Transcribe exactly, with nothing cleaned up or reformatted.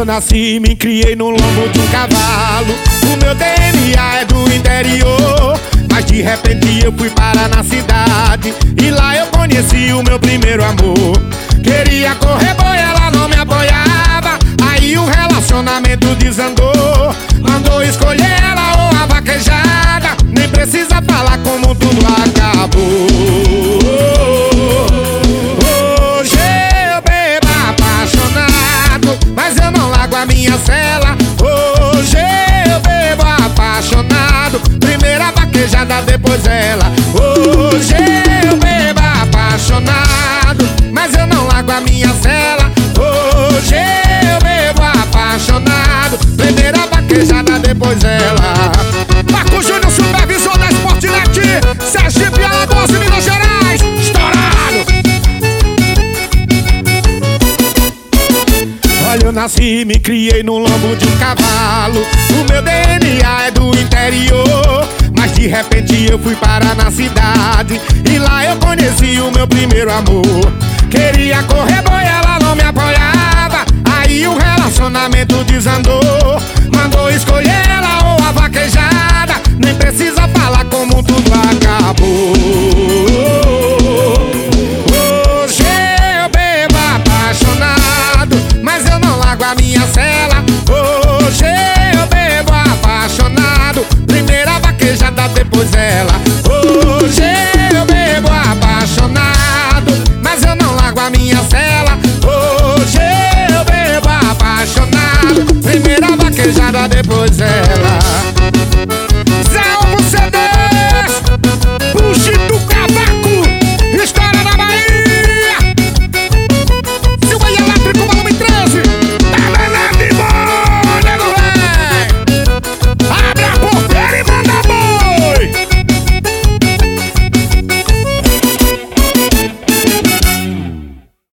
nasci e me criei no lombo de um cavalo. O meu D N A é do interior, mas de repente eu fui parar na cidade e lá eu conheci o meu primeiro amor. Queria correr boi, ela não me apoiava, aí o relacionamento desandou. Mandou escolher ela ou a vaquejada, nem precisa falar como tudo acabou. Hoje eu bebo apaixonado, mas eu não largo a minha cela. Hoje eu bebo apaixonado, primeira vaquejada, depois ela. Hoje eu bebo apaixonado, mas eu não largo a minha cela. Hoje eu bebo apaixonado, primeira vaquejada, depois ela. Marco Júnior, supervisor da Sportnet, Sergipe, Alagoas e Minas Gerais, estourado! Olha, eu nasci e me criei no lombo de um cavalo. O meu D N A é do interior, mas de repente eu fui parar na cidade e lá eu conheci o meu primeiro amor. Queria correr boi, ela não me apoiava, aí o relacionamento desandou. Mandou escolher ela ou a vaquejada, nem precisa falar como tudo acabou. Hoje eu bebo apaixonado, mas eu não largo a minha cela. Hoje eu bebo apaixonado, primeira vaquejada, depois ela. Hoje eu bebo apaixonado, mas eu não largo a minha cela. Hoje eu bebo apaixonado, primeira vaquejada, depois